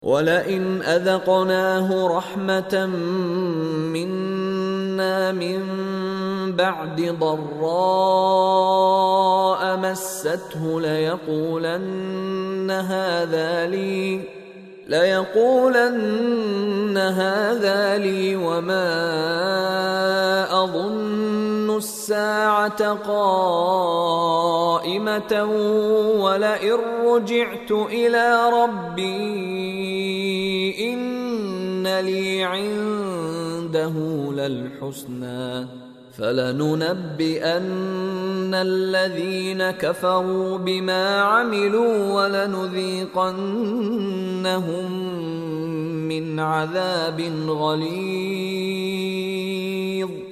ولئن أذقناه رحمة منا من بعد ضراء مسته ليقولن هذا لي وما أظن الساعة قائمة ولئن رجعت إلى ربي إن لي عنده للحسنى فلننبئن الذين كفروا بما عملوا ولنذيقنهم من عذاب غليظ